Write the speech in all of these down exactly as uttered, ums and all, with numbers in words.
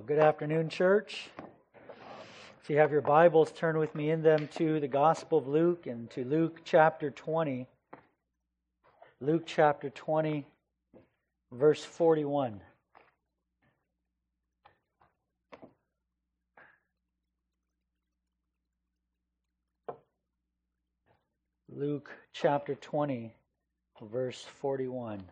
Good afternoon, church. If you have your Bibles, turn with me in them to the Gospel of Luke and to Luke chapter twenty. Luke chapter twenty, verse forty-one. Luke chapter twenty, verse forty-one.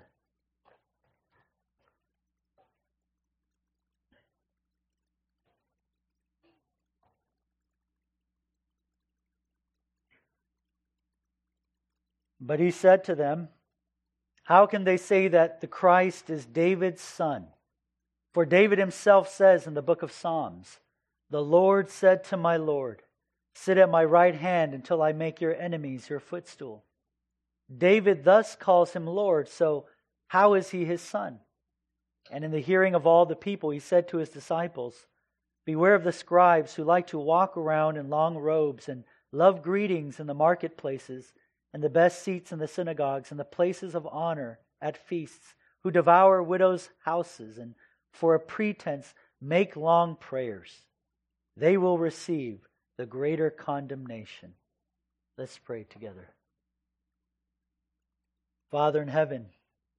But he said to them, "How can they say that the Christ is David's son? For David himself says in the book of Psalms, 'The Lord said to my Lord, sit at my right hand until I make your enemies your footstool.' David thus calls him Lord, so how is he his son?" And in the hearing of all the people, he said to his disciples, "Beware of the scribes who like to walk around in long robes and love greetings in the marketplaces and the best seats in the synagogues and the places of honor at feasts, who devour widows' houses and for a pretense make long prayers. They will receive the greater condemnation." Let's pray together. Father in heaven,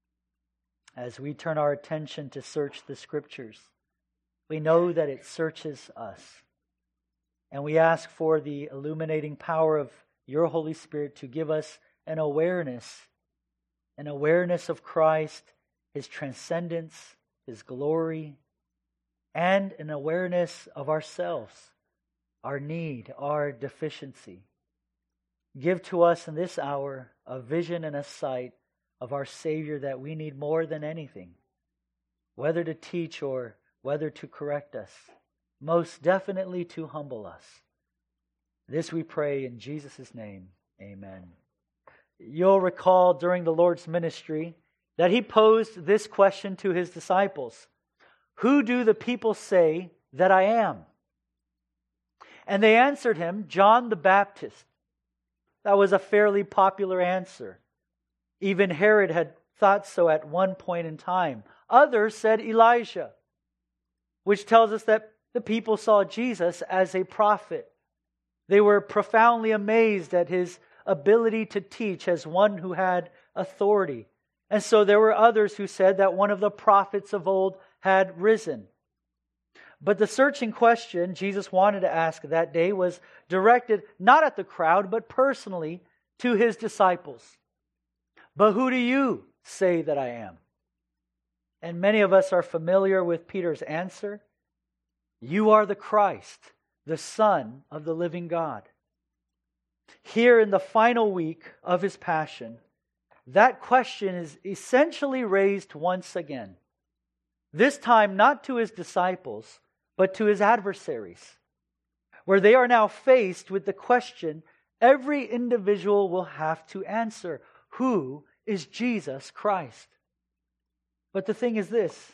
as we turn our attention to search the Scriptures, we know that it searches us. And we ask for the illuminating power of your Holy Spirit to give us an awareness, an awareness of Christ, His transcendence, His glory, and an awareness of ourselves, our need, our deficiency. Give to us in this hour a vision and a sight of our Savior that we need more than anything, whether to teach or whether to correct us, most definitely to humble us. This we pray in Jesus' name. Amen. You'll recall during the Lord's ministry that He posed this question to His disciples: "Who do the people say that I am?" And they answered Him, "John the Baptist." That was a fairly popular answer. Even Herod had thought so at one point in time. Others said Elijah, which tells us that the people saw Jesus as a prophet. They were profoundly amazed at His ability to teach as one who had authority. And so there were others who said that one of the prophets of old had risen. But the searching question Jesus wanted to ask that day was directed not at the crowd, but personally to His disciples. "But who do you say that I am?" And many of us are familiar with Peter's answer: "You are the Christ, the Son of the living God." Here in the final week of His passion, that question is essentially raised once again. This time not to His disciples, but to His adversaries, where they are now faced with the question every individual will have to answer: who is Jesus Christ? But the thing is this: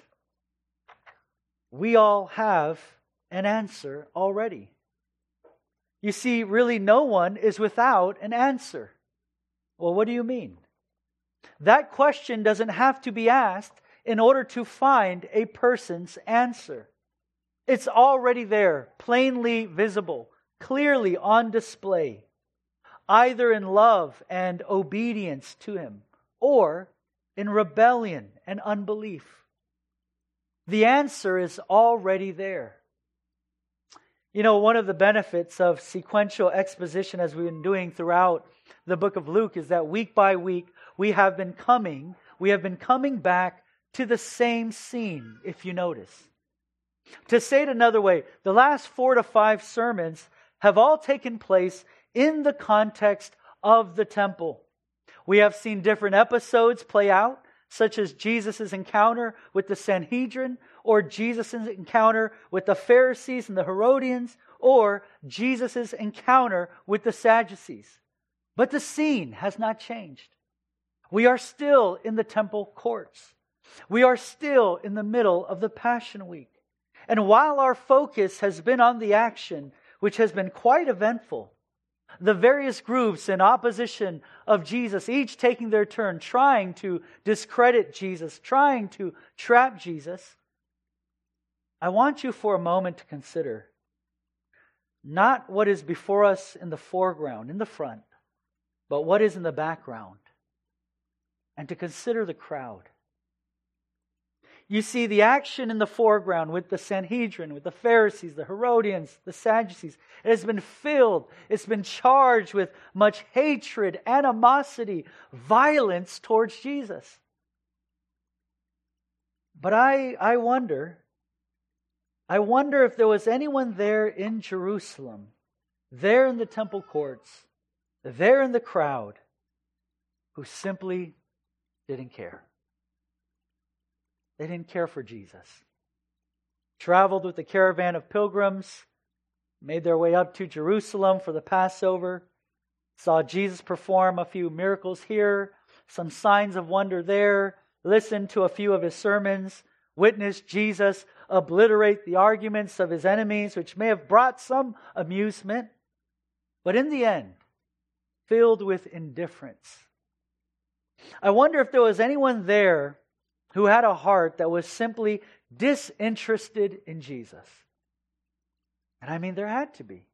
we all have an answer already. You see, really no one is without an answer. Well, what do you mean? That question doesn't have to be asked in order to find a person's answer. It's already there, plainly visible, clearly on display, either in love and obedience to Him, or in rebellion and unbelief. The answer is already there. You know, one of the benefits of sequential exposition, as we've been doing throughout the book of Luke, is that week by week we have been coming, we have been coming back to the same scene, if you notice. To say it another way, the last four to five sermons have all taken place in the context of the temple. We have seen different episodes play out, such as Jesus' encounter with the Sanhedrin, or Jesus' encounter with the Pharisees and the Herodians, or Jesus' encounter with the Sadducees. But the scene has not changed. We are still in the temple courts. We are still in the middle of the Passion Week. And while our focus has been on the action, which has been quite eventful, the various groups in opposition of Jesus, each taking their turn, trying to discredit Jesus, trying to trap Jesus, I want you for a moment to consider not what is before us in the foreground, in the front, but what is in the background, and to consider the crowd. You see, the action in the foreground with the Sanhedrin, with the Pharisees, the Herodians, the Sadducees, it has been filled, it's been charged with much hatred, animosity, violence towards Jesus. But I, I wonder, I wonder if there was anyone there in Jerusalem, there in the temple courts, there in the crowd, who simply didn't care. They didn't care for Jesus. Traveled with a caravan of pilgrims, made their way up to Jerusalem for the Passover, saw Jesus perform a few miracles here, some signs of wonder there, listened to a few of his sermons, witnessed Jesus obliterate the arguments of his enemies, which may have brought some amusement, but in the end, filled with indifference. I wonder if there was anyone there who had a heart that was simply disinterested in Jesus. And I mean, there had to be.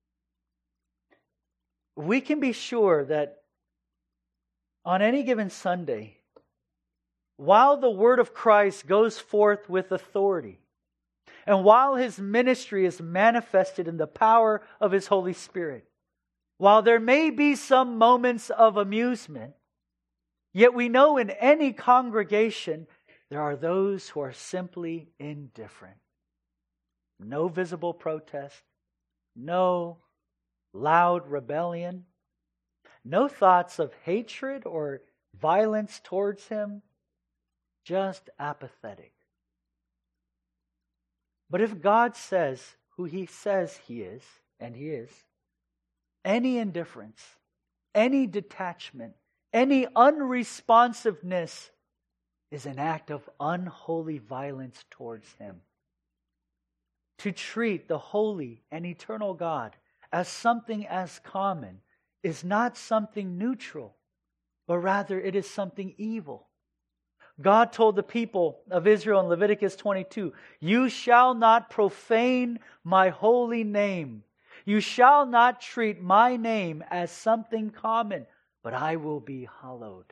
We can be sure that on any given Sunday, while the word of Christ goes forth with authority, and while his ministry is manifested in the power of his Holy Spirit, while there may be some moments of amusement, yet we know in any congregation there are those who are simply indifferent. No visible protest, no loud rebellion, no thoughts of hatred or violence towards him, just apathetic. But if God says who he says he is, and he is, any indifference, any detachment, any unresponsiveness is an act of unholy violence towards him. To treat the holy and eternal God as something as common is not something neutral, but rather it is something evil. God told the people of Israel in Leviticus twenty-two, "You shall not profane my holy name. You shall not treat my name as something common, but I will be hallowed."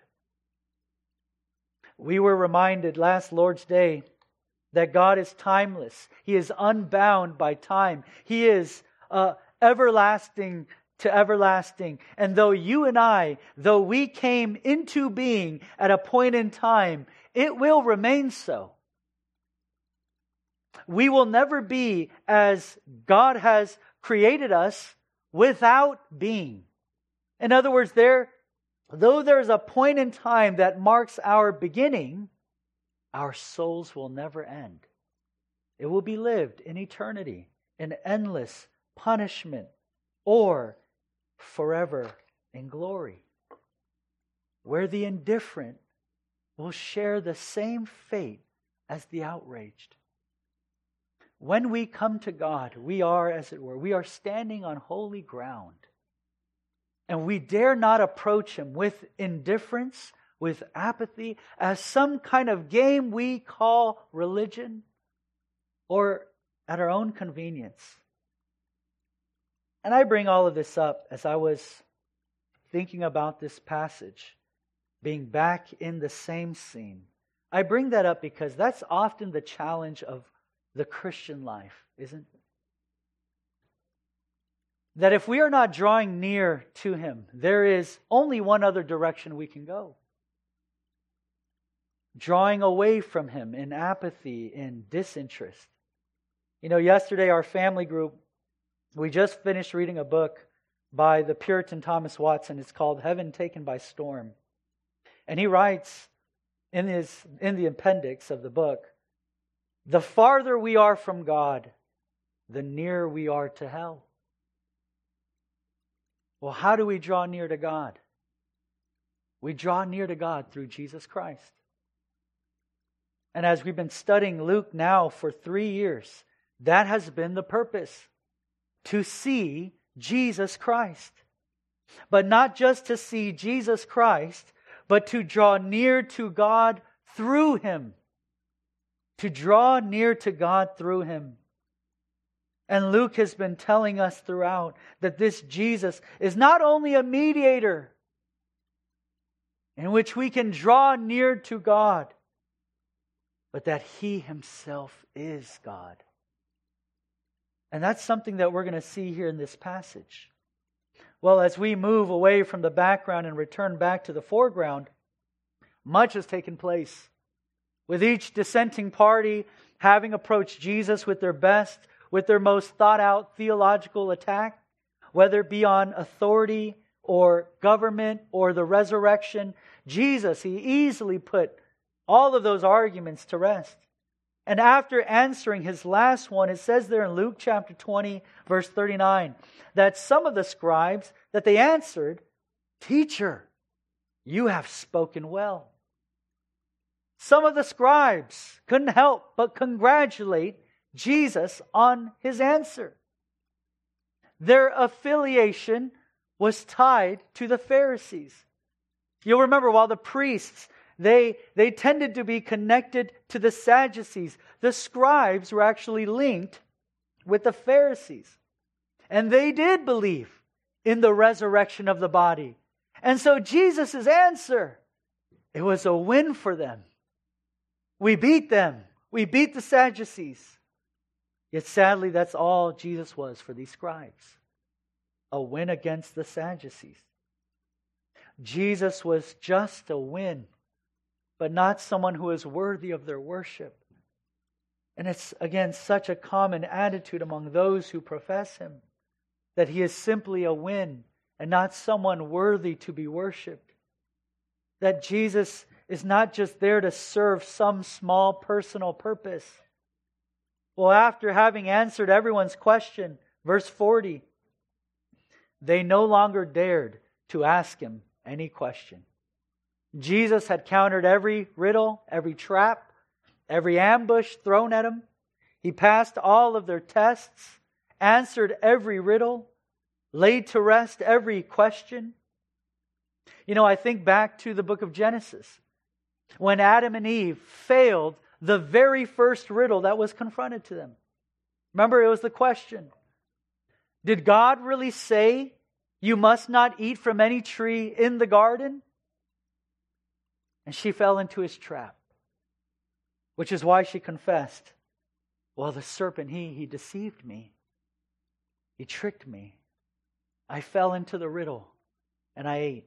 We were reminded last Lord's Day that God is timeless. He is unbound by time. He is uh, everlasting to everlasting. And though you and I, though we came into being at a point in time, it will remain so. We will never be as God has created us without being. In other words, there, though there's a point in time that marks our beginning, our souls will never end. It will be lived in eternity, in endless punishment, or forever in glory, where the indifferent will share the same fate as the outraged. When we come to God, we are, as it were, we are standing on holy ground. And we dare not approach him with indifference, with apathy, as some kind of game we call religion, or at our own convenience. And I bring all of this up as I was thinking about this passage, being back in the same scene. I bring that up because that's often the challenge of the Christian life, isn't it? That if we are not drawing near to him, there is only one other direction we can go. Drawing away from him in apathy, in disinterest. You know, yesterday our family group, we just finished reading a book by the Puritan Thomas Watson. It's called Heaven Taken by Storm. And he writes in his in the appendix of the book, the farther we are from God, the nearer we are to hell. Well, how do we draw near to God? We draw near to God through Jesus Christ. And as we've been studying Luke now for three years, that has been the purpose. To see Jesus Christ. But not just to see Jesus Christ, but to draw near to God through him. to draw near to God through Him. And Luke has been telling us throughout that this Jesus is not only a mediator in which we can draw near to God, but that He Himself is God. And that's something that we're going to see here in this passage. Well, as we move away from the background and return back to the foreground, much has taken place, with each dissenting party having approached Jesus with their best, with their most thought-out theological attack, whether it be on authority or government or the resurrection. Jesus, He easily put all of those arguments to rest. And after answering his last one, it says there in Luke chapter twenty, verse thirty-nine, that some of the scribes, that they answered, "Teacher, you have spoken well." Some of the scribes couldn't help but congratulate Jesus on his answer. Their affiliation was tied to the Pharisees. You'll remember, while the priests, they, they tended to be connected to the Sadducees, the scribes were actually linked with the Pharisees. And they did believe in the resurrection of the body. And so Jesus' answer, it was a win for them. We beat them. We beat the Sadducees. Yet sadly, that's all Jesus was for these scribes. A win against the Sadducees. Jesus was just a win, but not someone who is worthy of their worship. And it's, again, such a common attitude among those who profess Him, that He is simply a win and not someone worthy to be worshipped. That Jesus is not just there to serve some small personal purpose. Well, after having answered everyone's question, verse forty, they no longer dared to ask Him any question. Jesus had countered every riddle, every trap, every ambush thrown at Him. He passed all of their tests, answered every riddle, laid to rest every question. You know, I think back to the book of Genesis, when Adam and Eve failed the very first riddle that was confronted to them. Remember, it was the question, did God really say you must not eat from any tree in the garden? And she fell into his trap, which is why she confessed, well, the serpent, he, he deceived me. He tricked me. I fell into the riddle and I ate.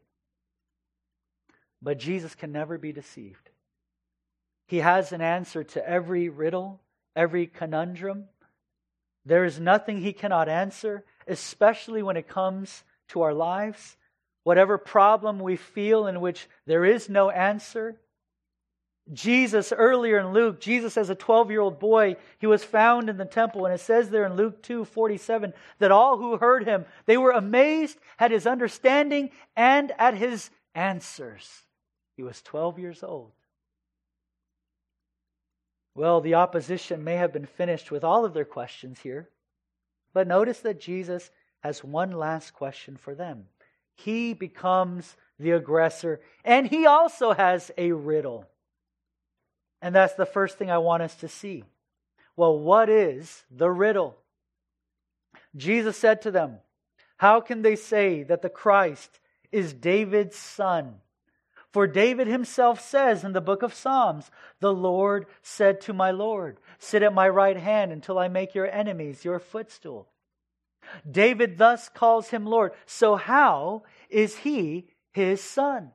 But Jesus can never be deceived. He has an answer to every riddle, every conundrum. There is nothing He cannot answer, especially when it comes to our lives. Whatever problem we feel in which there is no answer. Jesus, earlier in Luke, Jesus as a twelve-year-old boy, He was found in the temple. And it says there in Luke two forty-seven that all who heard Him, they were amazed at His understanding and at His answers. He was twelve years old. Well, the opposition may have been finished with all of their questions here. But notice that Jesus has one last question for them. He becomes the aggressor, and He also has a riddle. And that's the first thing I want us to see. Well, what is the riddle? Jesus said to them, "How can they say that the Christ is David's son? For David himself says in the book of Psalms, 'The Lord said to my Lord, sit at my right hand until I make your enemies your footstool.' David thus calls Him Lord. So how is He His son?"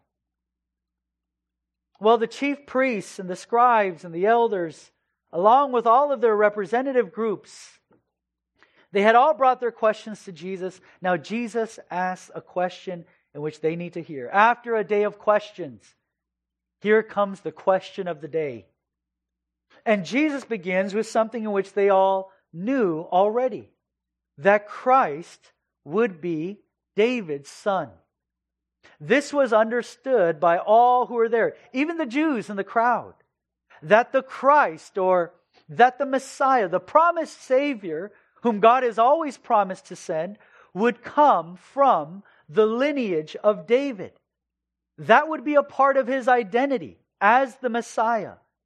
Well, the chief priests and the scribes and the elders, along with all of their representative groups, they had all brought their questions to Jesus. Now Jesus asks a question in which they need to hear. After a day of questions, here comes the question of the day. And Jesus begins with something in which they all knew already, that Christ would be David's son. This was understood by all who were there, even the Jews in the crowd, that the Christ, or that the Messiah, the promised Savior, whom God has always promised to send, would come from the lineage of David. That would be a part of His identity as the Messiah.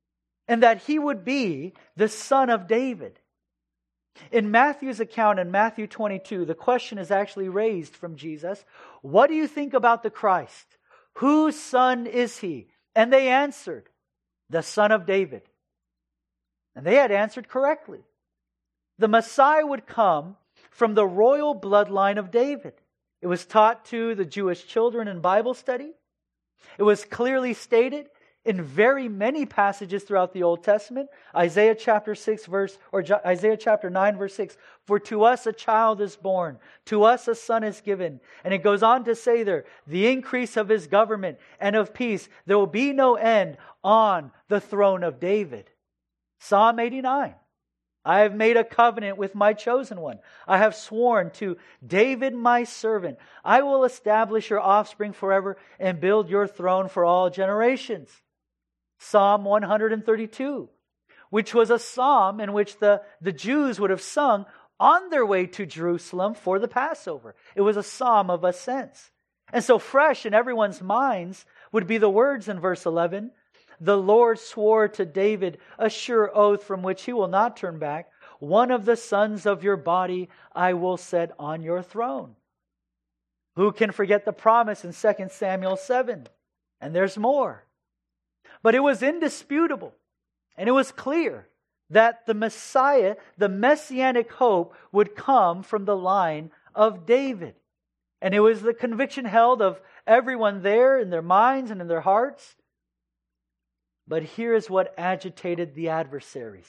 and that he would be the Son of David. In Matthew's account in Matthew twenty-two, the question is actually raised from Jesus, what do you think about the Christ? Whose son is he? And they answered, the Son of David. And they had answered correctly. The Messiah would come from the royal bloodline of David. It was taught to the Jewish children in Bible study. It was clearly stated in very many passages throughout the Old Testament. Isaiah chapter six verse, or Isaiah chapter nine verse six. For to us a child is born, to us a son is given. And it goes on to say there, the increase of his government and of peace, there will be no end on the throne of David. Psalm eighty-nine. I have made a covenant with my chosen one. I have sworn to David my servant. I will establish your offspring forever and build your throne for all generations. Psalm one thirty-two, which was a psalm in which the, the Jews would have sung on their way to Jerusalem for the Passover. It was a psalm of ascents. And so fresh in everyone's minds would be the words in verse eleven, the Lord swore to David a sure oath from which he will not turn back. One of the sons of your body I will set on your throne. Who can forget the promise in Second Samuel seven? And there's more. But it was indisputable and it was clear that the Messiah, the messianic hope, would come from the line of David. And it was the conviction held of everyone there in their minds and in their hearts. But here is what agitated the adversaries.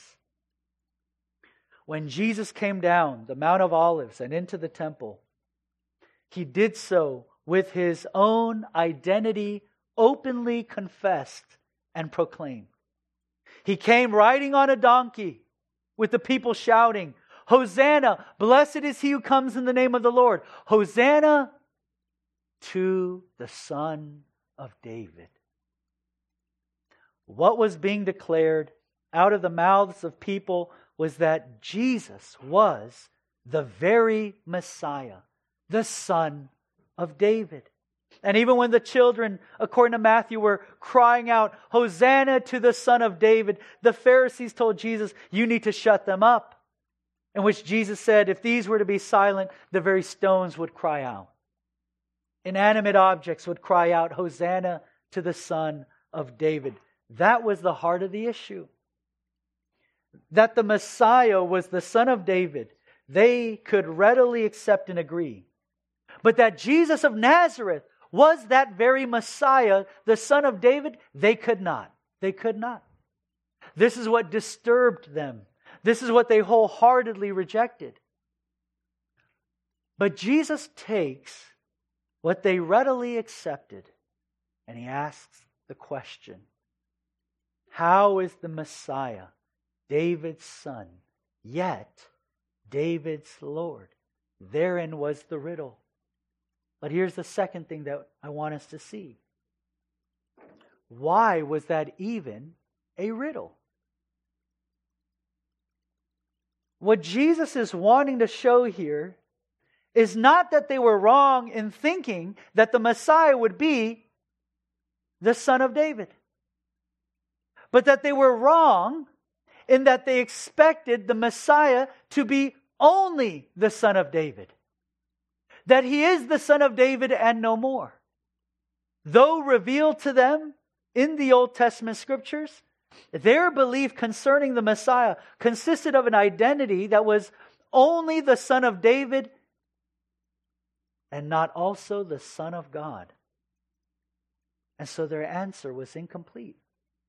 When Jesus came down the Mount of Olives and into the temple, he did so with his own identity openly confessed and proclaimed. He came riding on a donkey with the people shouting, Hosanna, blessed is he who comes in the name of the Lord. Hosanna to the Son of David. What was being declared out of the mouths of people was that Jesus was the very Messiah, the Son of David. And even when the children, according to Matthew, were crying out, Hosanna to the Son of David, the Pharisees told Jesus, you need to shut them up. In which Jesus said, if these were to be silent, the very stones would cry out. Inanimate objects would cry out, Hosanna to the Son of David. That was the heart of the issue. That the Messiah was the Son of David, they could readily accept and agree. But that Jesus of Nazareth was that very Messiah, the Son of David, they could not. They could not. This is what disturbed them. This is what they wholeheartedly rejected. But Jesus takes what they readily accepted and he asks the question, how is the Messiah David's son, yet David's Lord? Therein was the riddle. But here's the second thing that I want us to see. Why was that even a riddle? What Jesus is wanting to show here is not that they were wrong in thinking that the Messiah would be the Son of David, but that they were wrong in that they expected the Messiah to be only the Son of David. That he is the Son of David and no more. Though revealed to them in the Old Testament scriptures, their belief concerning the Messiah consisted of an identity that was only the Son of David and not also the Son of God. And so their answer was incomplete.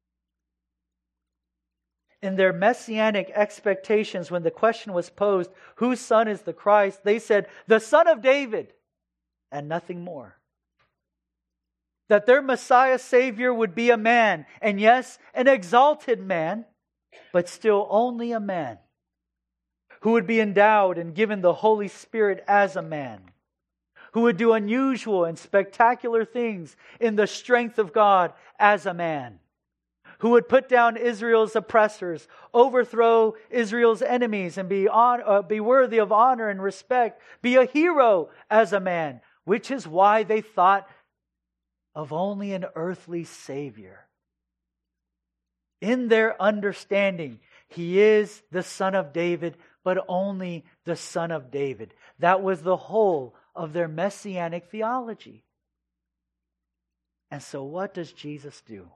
In their messianic expectations, when the question was posed, whose son is the Christ? They said, the Son of David, and nothing more. That their Messiah Savior would be a man, and yes, an exalted man, but still only a man, who would be endowed and given the Holy Spirit as a man, who would do unusual and spectacular things in the strength of God as a man, who would put down Israel's oppressors, overthrow Israel's enemies, and be, on, uh, be worthy of honor and respect, be a hero as a man, which is why they thought of only an earthly Savior. In their understanding, He is the Son of David, but only the Son of David. That was the whole of their messianic theology. And so what does Jesus do?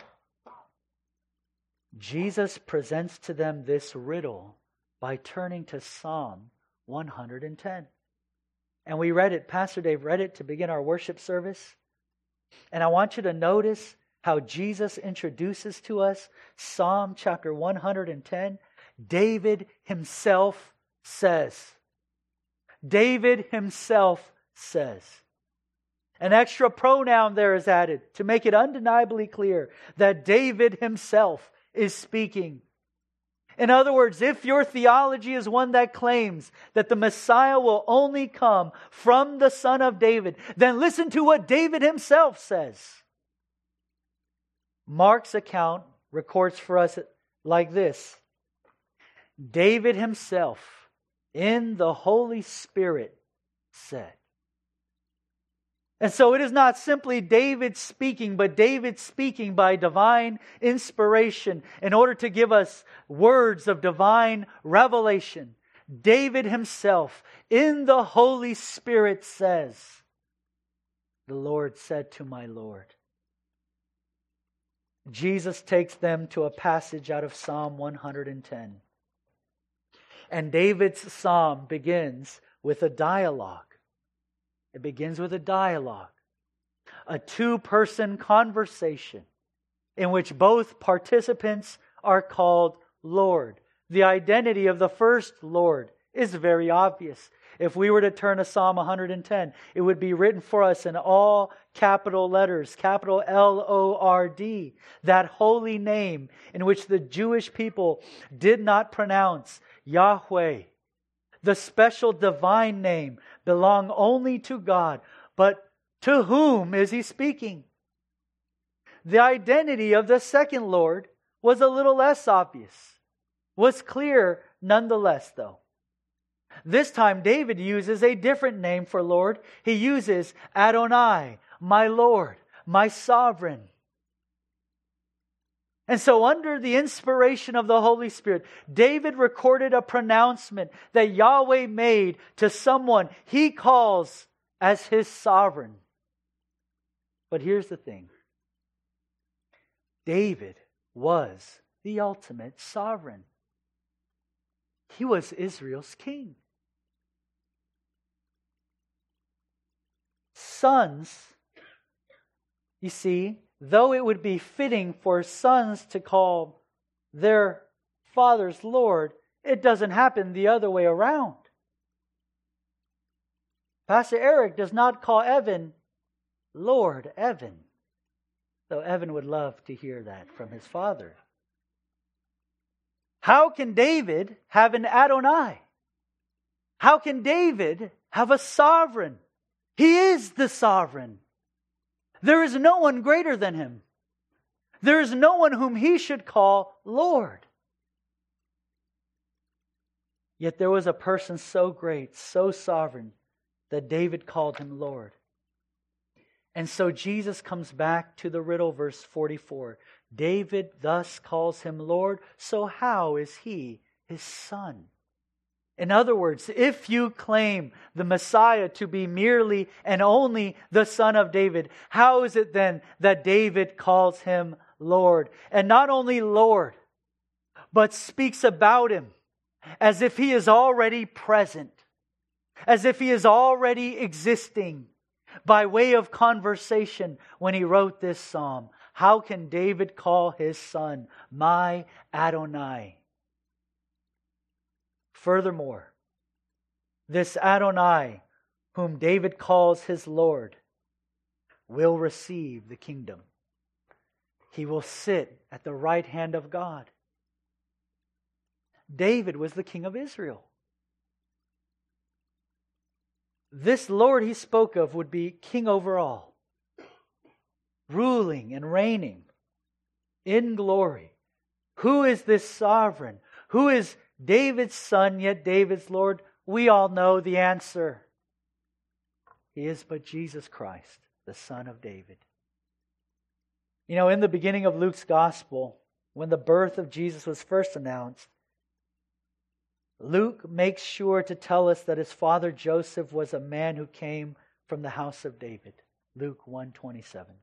Jesus presents to them this riddle by turning to Psalm one hundred ten. And we read it, Pastor Dave read it to begin our worship service. And I want you to notice how Jesus introduces to us Psalm chapter one hundred ten. David himself says. David himself says. An extra pronoun there is added to make it undeniably clear that David himself is speaking. In other words, if your theology is one that claims that the Messiah will only come from the Son of David, then listen to what David himself says. Mark's account records for us like this. David himself, in the Holy Spirit, said. And so it is not simply David speaking, but David speaking by divine inspiration in order to give us words of divine revelation. David himself, in the Holy Spirit, says, "The Lord said to my Lord." Jesus takes them to a passage out of Psalm one hundred ten. And David's psalm begins with a dialogue. It begins with a dialogue, a two-person conversation in which both participants are called Lord. The identity of the first Lord is very obvious. If we were to turn to Psalm one hundred ten, it would be written for us in all capital letters, capital L O R D, that holy name in which the Jewish people did not pronounce, Yahweh. The special divine name belong only to God. But to whom is He speaking? The identity of the second Lord was a little less obvious. Was clear nonetheless, though. This time David uses a different name for Lord. He uses Adonai, my Lord, my sovereign. And so under the inspiration of the Holy Spirit, David recorded a pronouncement that Yahweh made to someone He calls as His sovereign. But here's the thing. David was the ultimate sovereign. He was Israel's king. Sons, you see, though it would be fitting for sons to call their fathers Lord, it doesn't happen the other way around. Pastor Eric does not call Evan Lord Evan, though Evan would love to hear that from his father. How can David have an Adonai? How can David have a sovereign? He is the sovereign. There is no one greater than Him. There is no one whom he should call Lord. Yet there was a person so great, so sovereign, that David called him Lord. And so Jesus comes back to the riddle, verse forty-four. David thus calls him Lord, so how is he his son? In other words, if you claim the Messiah to be merely and only the son of David, how is it then that David calls him Lord? And not only Lord, but speaks about him as if he is already present, as if he is already existing by way of conversation when he wrote this psalm. How can David call his son my Adonai? Furthermore, this Adonai, whom David calls his Lord, will receive the kingdom. He will sit at the right hand of God. David was the king of Israel. This Lord he spoke of would be king over all, ruling and reigning in glory. Who is this sovereign? Who is David's son, yet David's Lord? We all know the answer. He is but Jesus Christ, the Son of David. You know, in the beginning of Luke's Gospel, when the birth of Jesus was first announced, Luke makes sure to tell us that his father Joseph was a man who came from the house of David. Luke one twenty-seven.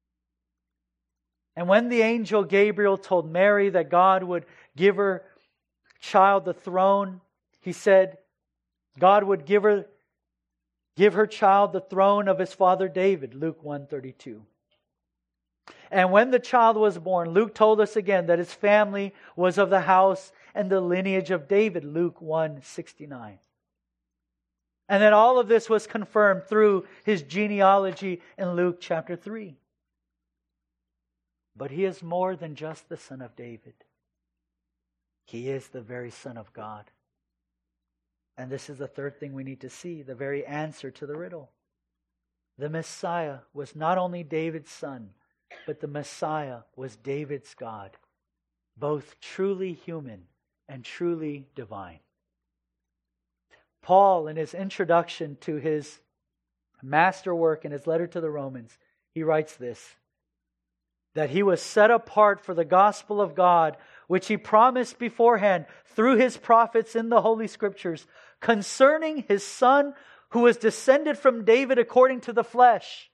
And when the angel Gabriel told Mary that God would give her child the throne, he said God would give her give her child the throne of his father David. Luke one thirty-two. And when the child was born, Luke told us again that his family was of the house and the lineage of David. Luke one sixty-nine. And then all of this was confirmed through his genealogy in Luke chapter three. But he is more than just the son of David. He is the very Son of God. And this is the third thing we need to see, the very answer to the riddle. The Messiah was not only David's son, but the Messiah was David's God, both truly human and truly divine. Paul, in his introduction to his masterwork in his letter to the Romans, he writes this, that he was set apart for the gospel of God, which he promised beforehand through his prophets in the Holy Scriptures, concerning his Son who was descended from David according to the flesh,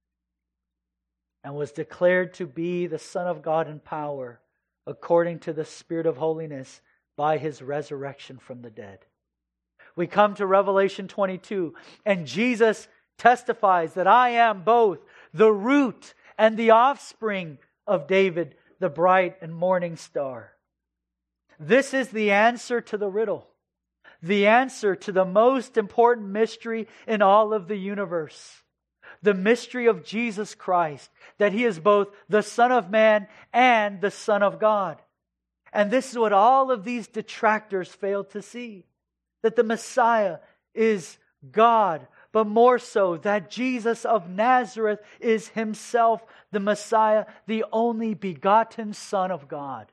and was declared to be the Son of God in power, according to the Spirit of holiness, by his resurrection from the dead. We come to Revelation twenty-two, and Jesus testifies that I am both the root and the offspring of David, the bright and morning star. This is the answer to the riddle, the answer to the most important mystery in all of the universe. The mystery of Jesus Christ, that He is both the Son of Man and the Son of God. And this is what all of these detractors fail to see, that the Messiah is God, but more so that Jesus of Nazareth is Himself the Messiah, the only begotten Son of God.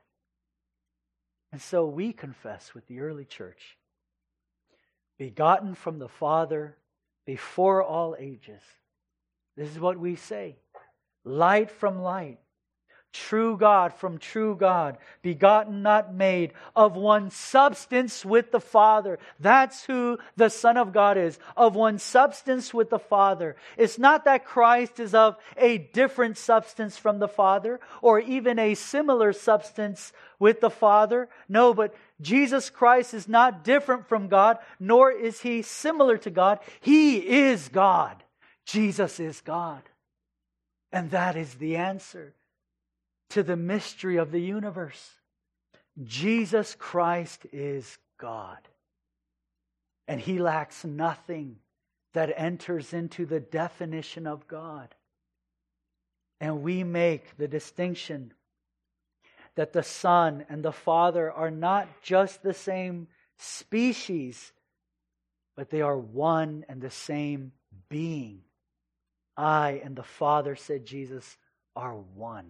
And so we confess with the early church, begotten from the Father before all ages. This is what we say. Light from light. True God from true God. Begotten, not made. Of one substance with the Father. That's who the Son of God is. Of one substance with the Father. It's not that Christ is of a different substance from the Father, or even a similar substance with the Father. No, but Jesus Christ is not different from God, nor is He similar to God. He is God. Jesus is God. And that is the answer to the mystery of the universe. Jesus Christ is God. And He lacks nothing that enters into the definition of God. And we make the distinction that the Son and the Father are not just the same species, but they are one and the same being. I and the Father, said Jesus, are one.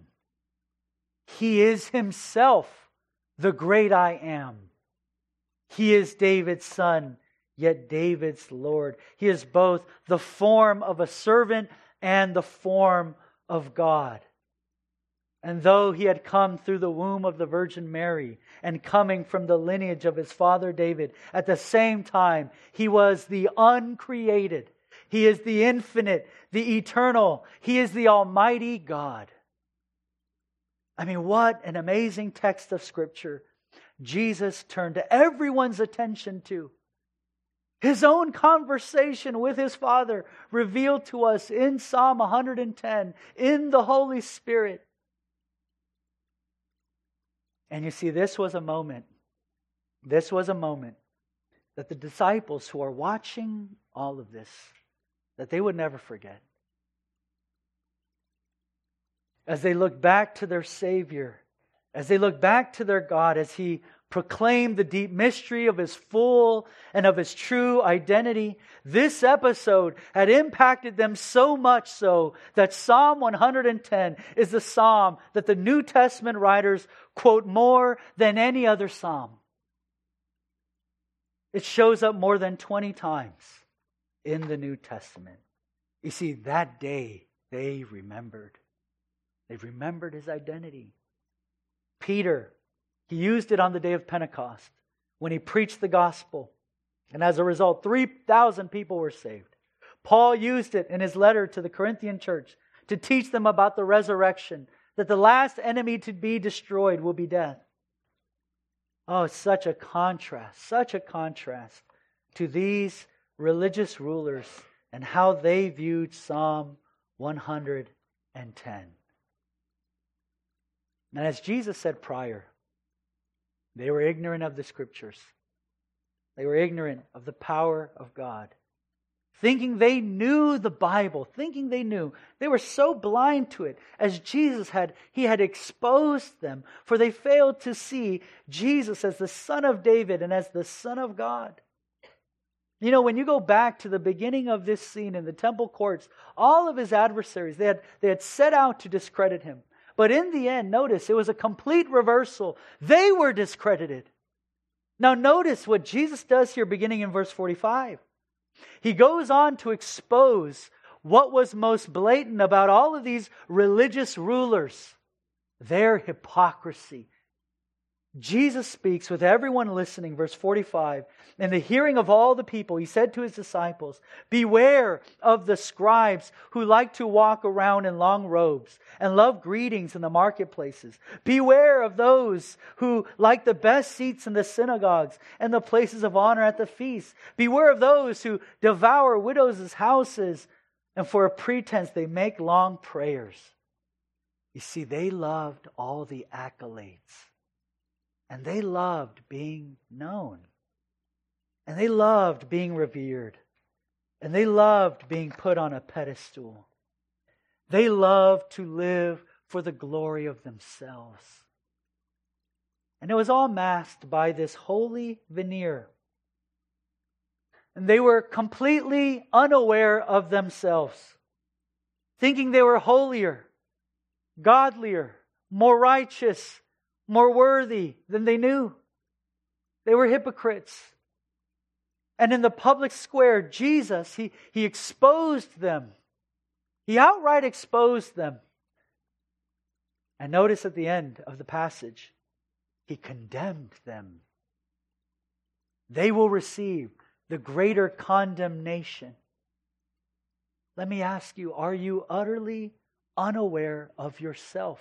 He is Himself the great I am. He is David's son, yet David's Lord. He is both the form of a servant and the form of God. And though He had come through the womb of the Virgin Mary and coming from the lineage of His father David, at the same time He was the uncreated. He is the infinite, the eternal. He is the Almighty God. I mean, what an amazing text of Scripture Jesus turned everyone's attention to. His own conversation with His Father revealed to us in Psalm one hundred ten, in the Holy Spirit. And you see, this was a moment, this was a moment that the disciples who are watching all of this, that they would never forget. As they look back to their Savior, as they look back to their God, as He proclaimed the deep mystery of His full and of His true identity, this episode had impacted them so much so that Psalm one hundred ten is the psalm that the New Testament writers quote more than any other psalm. It shows up more than twenty times in the New Testament. You see, that day they remembered. They remembered His identity. Peter, he used it on the day of Pentecost when he preached the gospel. And as a result, three thousand people were saved. Paul used it in his letter to the Corinthian church to teach them about the resurrection, that the last enemy to be destroyed will be death. Oh, such a contrast, such a contrast to these religious rulers and how they viewed Psalm one hundred ten. And as Jesus said prior, they were ignorant of the Scriptures. They were ignorant of the power of God. Thinking they knew the Bible, thinking they knew. They were so blind to it, as Jesus had, He had exposed them, for they failed to see Jesus as the Son of David and as the Son of God. You know, when you go back to the beginning of this scene in the temple courts, all of His adversaries, they had, they had set out to discredit Him. But in the end, notice, it was a complete reversal. They were discredited. Now notice what Jesus does here beginning in verse forty-five. He goes on to expose what was most blatant about all of these religious rulers, their hypocrisy. Jesus speaks with everyone listening, verse forty-five. In the hearing of all the people, He said to His disciples, "Beware of the scribes who like to walk around in long robes and love greetings in the marketplaces. Beware of those who like the best seats in the synagogues and the places of honor at the feasts. Beware of those who devour widows' houses, and for a pretense they make long prayers." You see, they loved all the accolades. And they loved being known. And they loved being revered. And they loved being put on a pedestal. They loved to live for the glory of themselves. And it was all masked by this holy veneer. And they were completely unaware of themselves, thinking they were holier, godlier, more righteous, more worthy than they knew. They were hypocrites. And in the public square, Jesus, He, he exposed them. He outright exposed them. And notice at the end of the passage, He condemned them. They will receive the greater condemnation. Let me ask you, are you utterly unaware of yourself?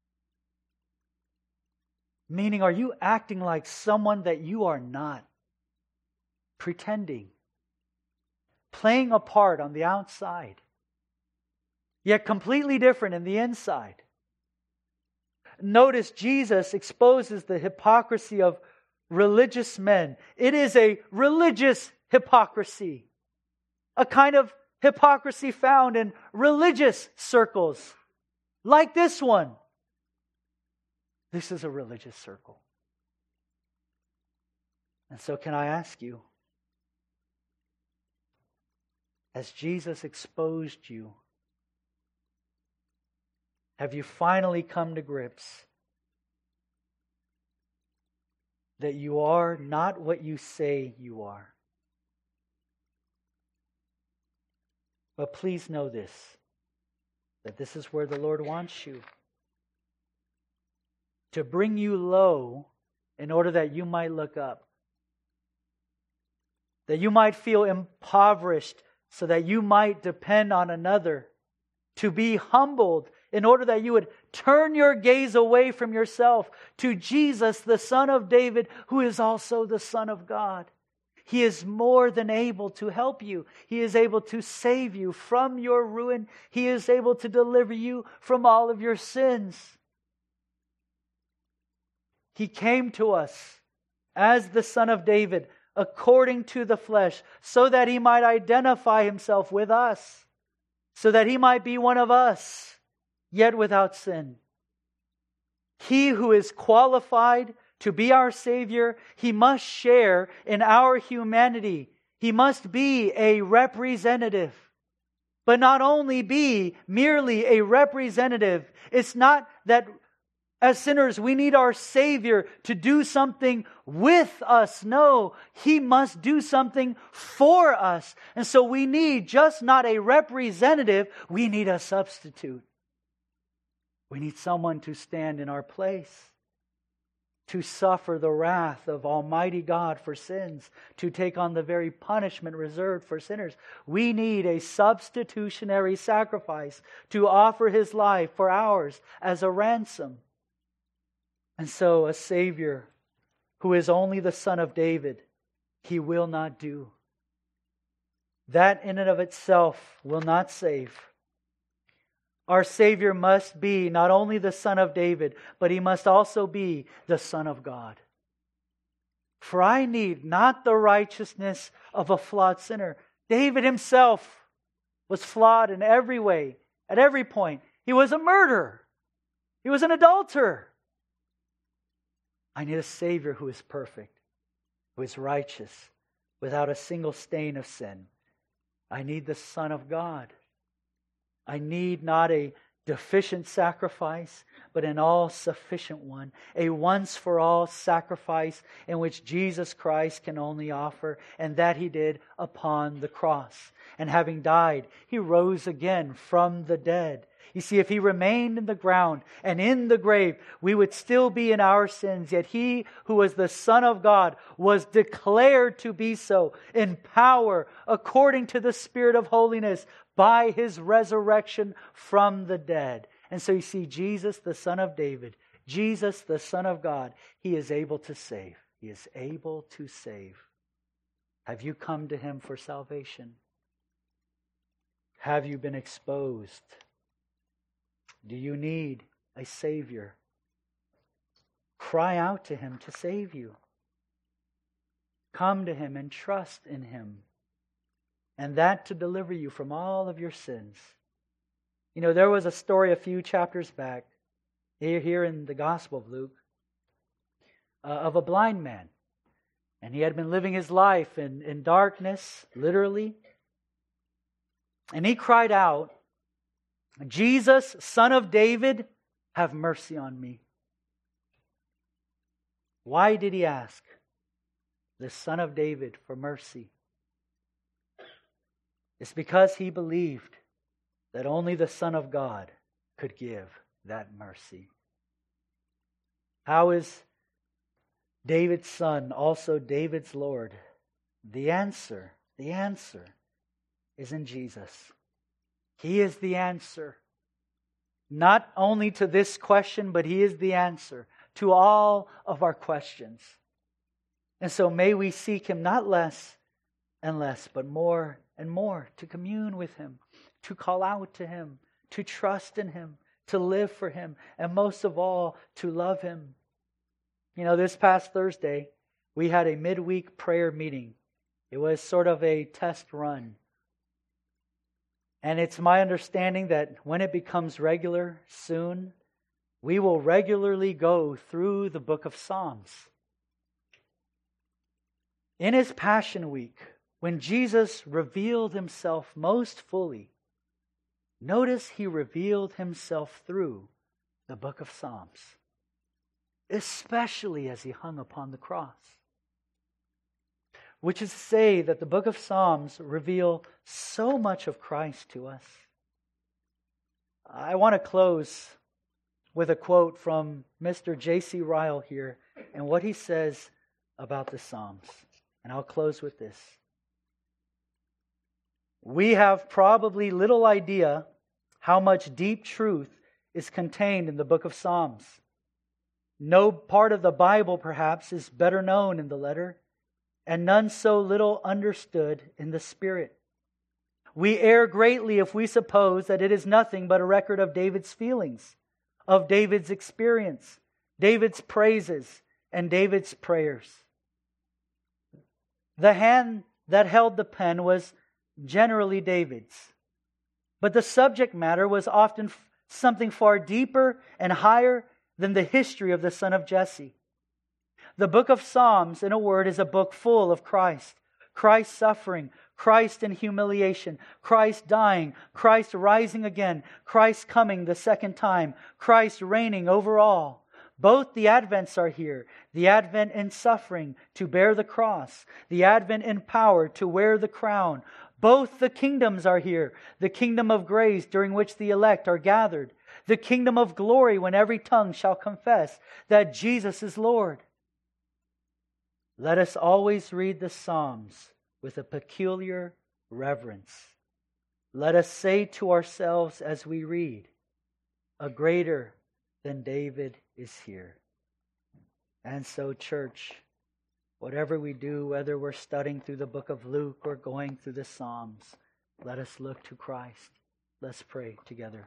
Meaning, are you acting like someone that you are not? Pretending. Playing a part on the outside. Yet completely different in the inside. Notice Jesus exposes the hypocrisy of religious men. It is a religious hypocrisy. A kind of hypocrisy found in religious circles. Like this one. This is a religious circle. And so can I ask you, as Jesus exposed you, have you finally come to grips that you are not what you say you are? But please know this, that this is where the Lord wants you. To bring you low in order that you might look up. That you might feel impoverished so that you might depend on another. To be humbled in order that you would turn your gaze away from yourself to Jesus, the Son of David, who is also the Son of God. He is more than able to help you. He is able to save you from your ruin. He is able to deliver you from all of your sins. He came to us as the Son of David, according to the flesh, so that He might identify Himself with us, so that He might be one of us, yet without sin. He who is qualified to be our Savior, He must share in our humanity. He must be a representative. But not only be merely a representative, it's not that as sinners, we need our Savior to do something with us. No, He must do something for us. And so we need just not a representative, we need a substitute. We need someone to stand in our place. to suffer the wrath of Almighty God for sins, to take on the very punishment reserved for sinners. We need a substitutionary sacrifice to offer His life for ours as a ransom. And so a Savior who is only the Son of David, He will not do. That in and of itself will not save. Our Savior must be not only the Son of David, but He must also be the Son of God. For I need not the righteousness of a flawed sinner. David himself was flawed in every way, at every point. He was a murderer. He was an adulterer. I need a Savior who is perfect, who is righteous, without a single stain of sin. I need the Son of God. I need not a deficient sacrifice, but an all-sufficient one, a once-for-all sacrifice in which Jesus Christ can only offer, and that He did upon the cross. And having died, He rose again from the dead. You see, if He remained in the ground and in the grave, we would still be in our sins. Yet He who was the Son of God was declared to be so in power according to the Spirit of holiness by His resurrection from the dead. And so you see, Jesus, the Son of David, Jesus, the Son of God, He is able to save. He is able to save. Have you come to Him for salvation? Have you been exposed? Do you need a Savior? Cry out to Him to save you. Come to Him and trust in Him, and that to deliver you from all of your sins. You know, there was a story a few chapters back, here, here in the Gospel of Luke, uh, of a blind man. And he had been living his life in, in darkness, literally. And he cried out, "Jesus, Son of David, have mercy on me." Why did he ask the Son of David for mercy? It's because he believed that only the Son of God could give that mercy. How is David's Son also David's Lord? The answer, the answer is in Jesus. He is the answer. Not only to this question, but He is the answer to all of our questions. And so may we seek Him not less and less, but more and more to commune with Him, to call out to Him, to trust in Him, to live for Him, and most of all, to love Him. You know, this past Thursday, we had a midweek prayer meeting. It was sort of a test run. And it's my understanding that when it becomes regular soon, we will regularly go through the book of Psalms. In His Passion Week, when Jesus revealed Himself most fully, notice He revealed Himself through the book of Psalms, especially as He hung upon the cross. Which is to say that the book of Psalms reveal so much of Christ to us. I want to close with a quote from Mister J C Ryle here and what he says about the Psalms. And I'll close with this. We have probably little idea how much deep truth is contained in the book of Psalms. No part of the Bible, perhaps, is better known in the letter, and none so little understood in the Spirit. We err greatly if we suppose that it is nothing but a record of David's feelings, of David's experience, David's praises, and David's prayers. The hand that held the pen was generally David's, but the subject matter was often something far deeper and higher than the history of the son of Jesse. The book of Psalms, in a word, is a book full of Christ. Christ suffering, Christ in humiliation, Christ dying, Christ rising again, Christ coming the second time, Christ reigning over all. Both the Advents are here. The Advent in suffering to bear the cross. The Advent in power to wear the crown. Both the kingdoms are here. The kingdom of grace during which the elect are gathered. the kingdom of glory when every tongue shall confess that Jesus is Lord. Let us always read the Psalms with a peculiar reverence. Let us say to ourselves as we read, a greater than David is here. And so, church, whatever we do, whether we're studying through the book of Luke or going through the Psalms, let us look to Christ. Let's pray together.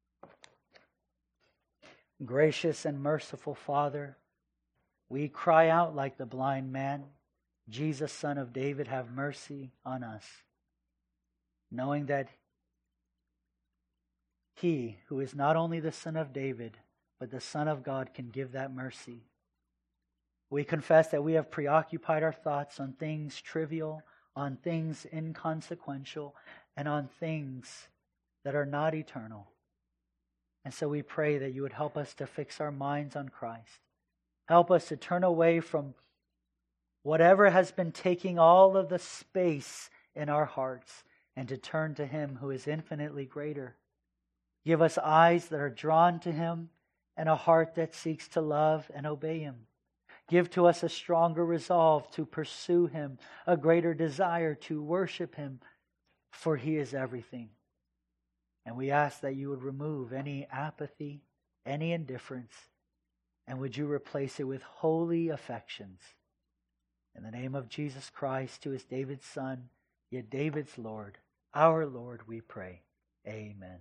Gracious and merciful Father, we cry out like the blind man, Jesus, Son of David, have mercy on us, knowing that He, who is not only the Son of David, but the Son of God, can give that mercy. We confess that we have preoccupied our thoughts on things trivial, on things inconsequential, and on things that are not eternal. And so we pray that you would help us to fix our minds on Christ. Help us to turn away from whatever has been taking all of the space in our hearts and to turn to Him who is infinitely greater. Give us eyes that are drawn to Him and a heart that seeks to love and obey Him. Give to us a stronger resolve to pursue Him, a greater desire to worship Him, for He is everything. And we ask that you would remove any apathy, any indifference, and would you replace it with holy affections. In the name of Jesus Christ, who is David's Son, yet David's Lord, our Lord, we pray. Amen.